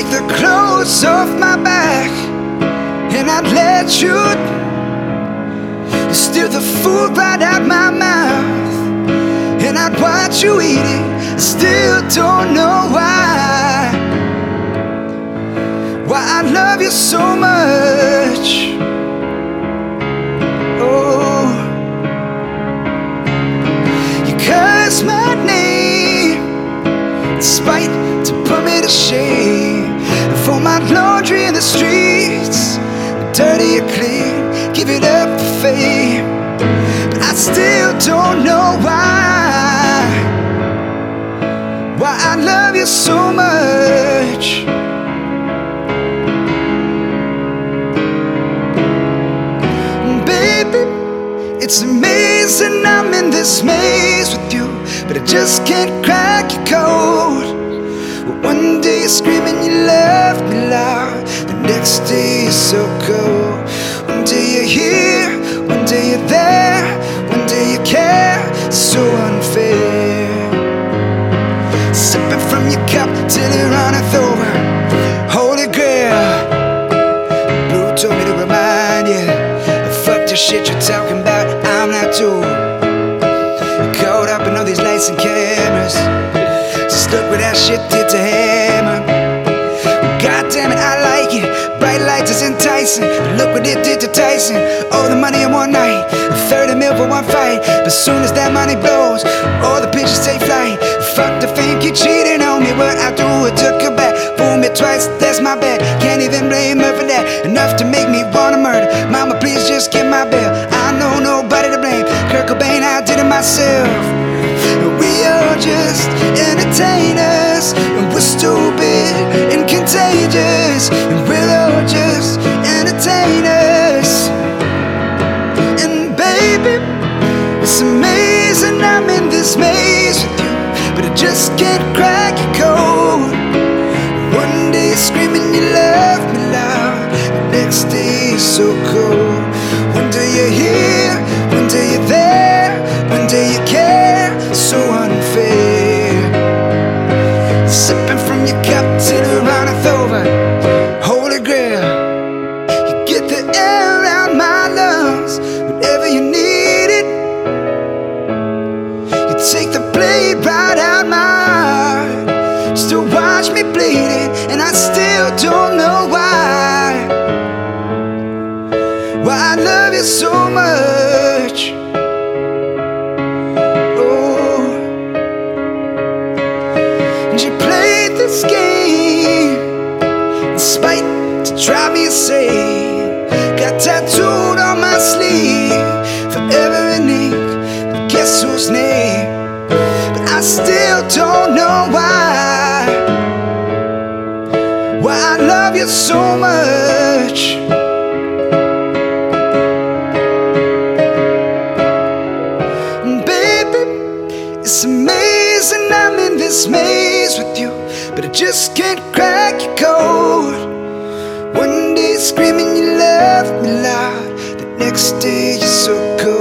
take the clothes off my back and I'd let you steal the food right out my mouth, and I'd watch you eat it. I still don't know why I love you so much. Oh, you curse my name despite to put me to shame. For my laundry in the streets, dirty or clean, give it up for fame. But I still don't know why I love you so much. Baby, it's amazing I'm in this maze with you, but I just can't crack your code. One day you're screaming you love me loud, the next day you're so cold. One day you're here, one day you're there, one day you care, so unfair. Sipping from your cup till it runneth over, Holy Grail. Blue told me to remind you, fuck the shit you're talking about, I'm not too caught up in all these lights and cameras. Just look what that shit did to Hammer. God damn it, I like it. Bright lights is enticing, but look what it did to Tyson. All the money in one night, 30 mil for one fight. But soon as that money blows, all the bitches take flight. Fuck the fame, you cheating on me. What I do, I took her back. Fooled me twice, that's my bad. Can't even blame her for that. Enough to make me wanna murder. Mama, please just get my bail. I know nobody to blame. Kurt Cobain, I did it myself. We are just entertainers, and we're stupid and contagious, and we're all just entertainers. And baby, it's amazing I'm in this maze with you, but I just can't crack your code. One day you're screaming you love me loud, the next day you're so cold. One day you're here, one day you're there, one day you care, so unfair. Sipping from your cup till it runneth over, Holy Grail. You get the air out my lungs whenever you need it. You take the blade right out my heart, still watch me bleed it, and I still don't know why I love you so much. You played this game despite to drive me insane. Got tattooed on my sleeve, forever in ink, but guess whose name? But I still don't know why I love you so much. Baby, it's amazing I'm in this maze with you, but I just can't crack your code. One day screaming you love me loud, the next day you're so cold.